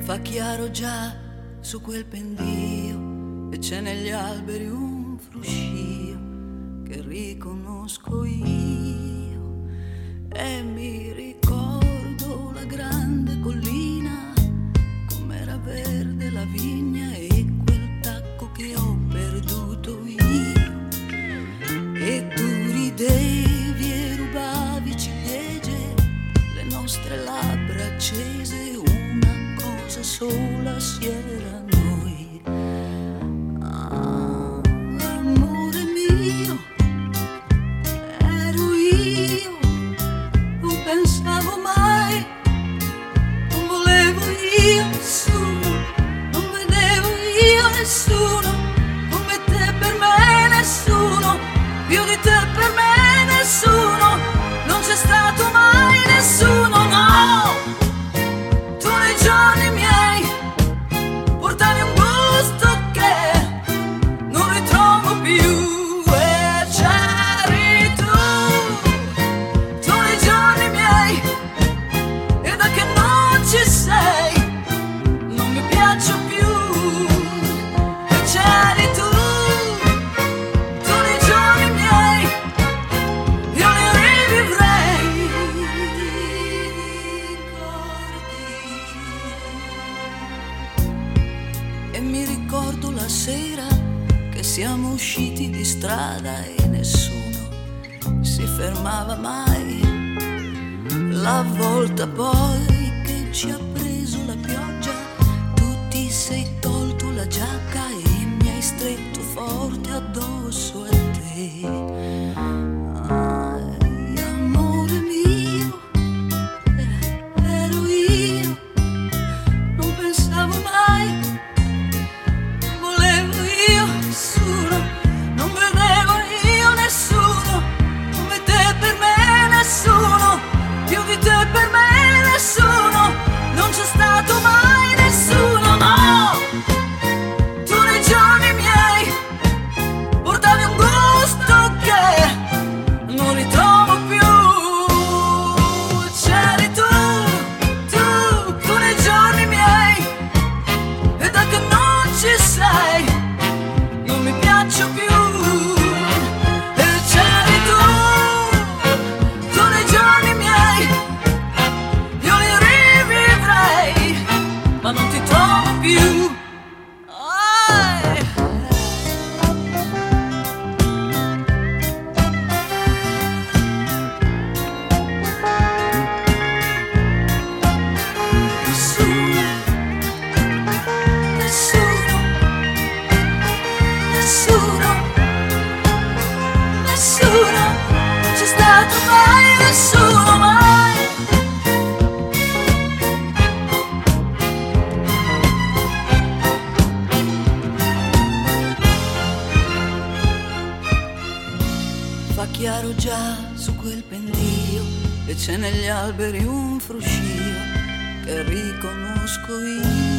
Fa chiaro già su quel pendio e c'è negli alberi un fruscio che riconosco io e mi ricordo la grande collina com'era verde la vigna e quel tacco che ho perduto io e tu ridevi e rubavi ciliegie, le nostre labbra accese, sola si era noi. Ah, amore mio, ero io, non pensavo mai, non volevo io nessuno, non vedevo io nessuno, come te per me nessuno, più di te per me nessuno, non c'è stato mai nessuno, no. Tu nei giorni miei portavi un gusto che non ritrovo più e c'eri tu nei giorni miei e da che non ci sei non mi piaccio più e c'eri tu nei giorni miei io li rivivrei. E mi ricordo la sera che siamo usciti di strada e nessuno si fermava mai. La volta poi che ci ha preso la pioggia, tu ti sei tolto la giacca e mi hai stretto forte addosso a te. Amore mio, ero io, non pensavo mai. Non vedevo io nessuno, come te per me nessuno, più di te per me nessuno, non c'è stato mai nessuno, no. Tu nei giorni miei portavi un gusto che non ritrovo più. C'eri tu nei giorni miei e da che non ci sei non mi piaccio più e c'eri tu nei giorni miei io li rivivrei ma non ti trovo più. Nessuno, non c'è stato mai nessuno, mai. Fa chiaro già su quel pendio e c'è negli alberi un fruscio che riconosco io.